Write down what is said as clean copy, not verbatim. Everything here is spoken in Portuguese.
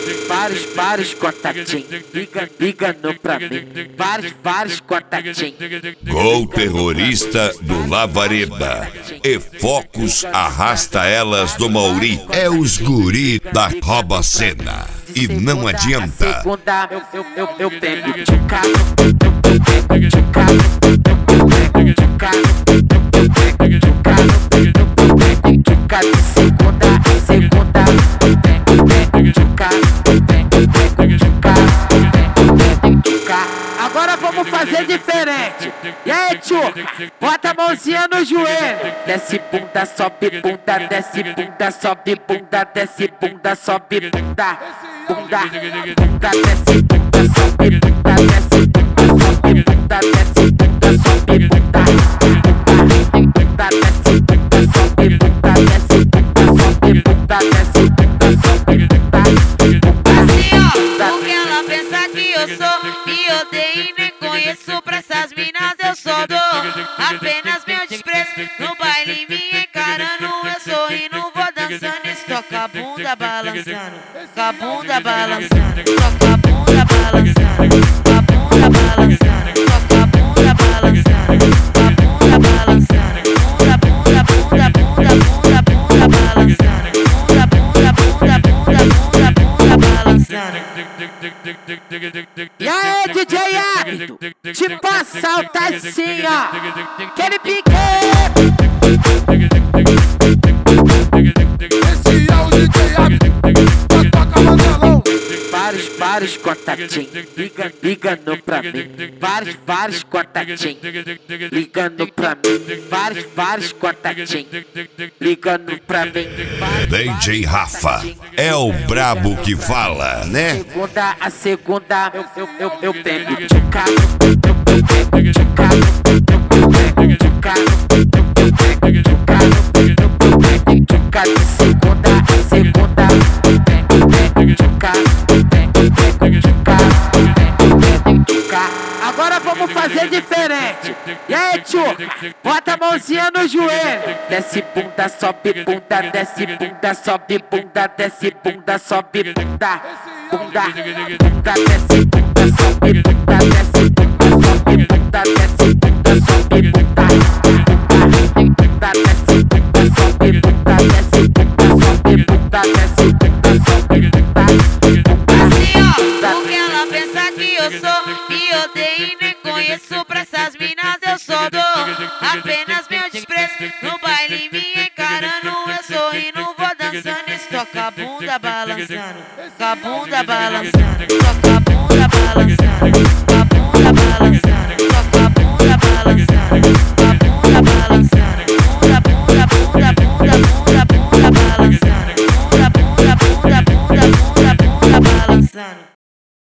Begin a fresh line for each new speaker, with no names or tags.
Vários contatinhos, ligando pra mim. Vários contatinhos.
Gol terrorista do Lavareda. E Focus arrasta elas do Mauri. É os guri da Robacena. E não adianta.
Segunda, eu pego tchuca, tchuca, de segunda, tchuca. Agora vamos fazer diferente. E aí, tchuca, bota a mãozinha no joelho. Desce bunda, sobe bunda, desce bunda, sobe bunda, desce bunda, sobe bunda. Bunda, desce bunda, sobe bunda, desce bunda, sobe bunda, desce bunda, sobe bunda. Bunda, desce bunda, sobe bunda, desce bunda, sobe bunda, desce bunda, sobe bunda.
Assim ó, porque ela pensa que eu sou e odeio e nem conheço. Pra essas minas eu só dou apenas meu desprezo. No baile me encarando, eu sorrindo, vou dançando. Toca a bunda balançando, com a bunda balançando, toca a bunda balançando, com a bunda balançando, toca a bunda balançando, com a bunda balançando, bunda balançando, bunda balançando.
E aí, DJ Águido, tipo assalta assim, ó. Aquele pique. Vários contatinhos, ligando pra mim. Vários contatinhos, ligando pra mim. Vários contatinhos, ligando pra mim.
DJ Rafa é o brabo que fala, né?
A segunda, eu pego tchuca, tchuca, de segunda, tchuca. Agora vamos fazer diferente. E aí, tchuca, bota a mãozinha no joelho. Desce bunda, sobe bunda, desce bunda, sobe bunda, desce bunda, sobe bunda. Bunda, desce bunda, sobe bunda, desce bunda, sobe bunda, desce bunda, sobe bunda. Bunda, desce bunda, sobe bunda, desce bunda, sobe bunda, desce bunda, sobe bunda.
Assim ó, porque ela pensa que eu sou e odeio e nem conheço. Pra essas minas eu só dou apenas meu desprezo. No baile me encarando, eu sorrindo, vou dançando. Toca a bunda balançando, com a bunda balançando, toca a bunda balançando.